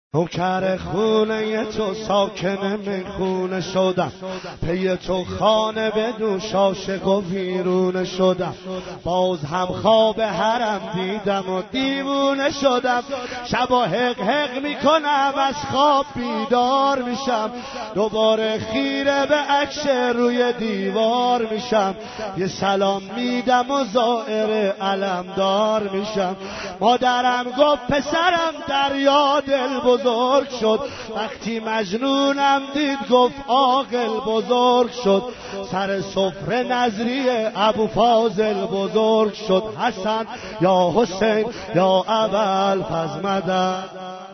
نوکر خونه تو ساکن میخونه شدم، پی تو خانه بدون شاشق و ویرونه شدم. باز هم خواب حرم دیدم و دیوونه شدم. شب و حق حق میکنم از خواب بیدار میشم، دوباره خیره به عکس روی دیوار میشم. یه سلام میدم و زائر علمدار میشم. مادرم گفت پسرم دریا دل بزرگ شد، وقتی مجنونم دید گفت عاقل بزرگ شد. سر سفره نظری ابو فاضل بزرگ شد. حسن یا حسین یا ابوالفضل مدد.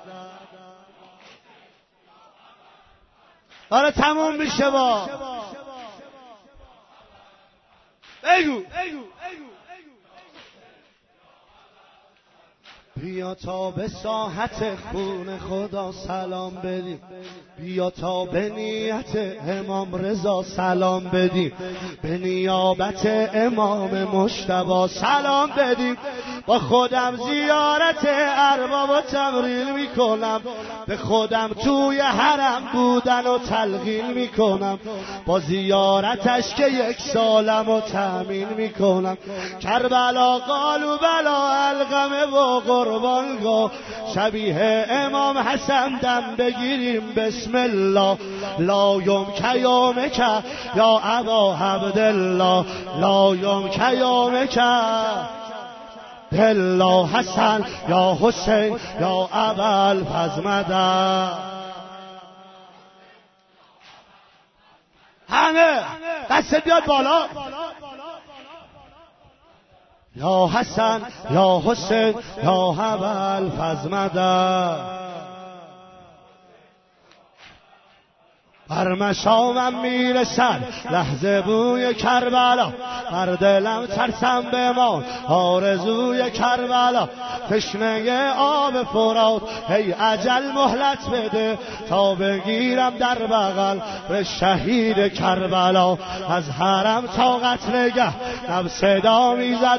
آره تموم میشه با بگو بیا تا به ساحت خون خدا سلام بدیم، بیا تا به نیت امام رضا سلام بدیم، به نیابت امام مجتبی سلام بدیم. با خودم زیارت ارباب و تمرین میکنم، به خودم توی حرم بودن و تلقین میکنم. با زیارتش که 1 سالم و تأمین میکنم. کربلا قالوا بلا القمه و قربانگاه، شبیه امام حسن دم بگیریم بسم الله. لا یمک یومک یا ابا عبدالله، لا یمک یومک الله. حسن یا حسین یا ابوالفضل مدد. همه دست بیاد بالا. یا حسن یا حسین یا ابوالفضل مدد. بر مشامم میرسد لحظه بوی کربلا، بر دلم ترسم بمان آرزوی کربلا. تشنه آب فرات ای اجل مهلت بده، تا بگیرم در بغل به شهید کربلا. از حرم تا قتلگه نب صدا میزد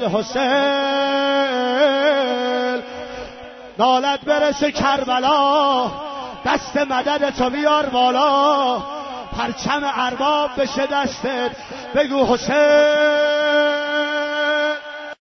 حسین، نالت برسه کربلا. دست مدد تو بیار بالا، پرچم ارباب بشه دستت، بگو حسین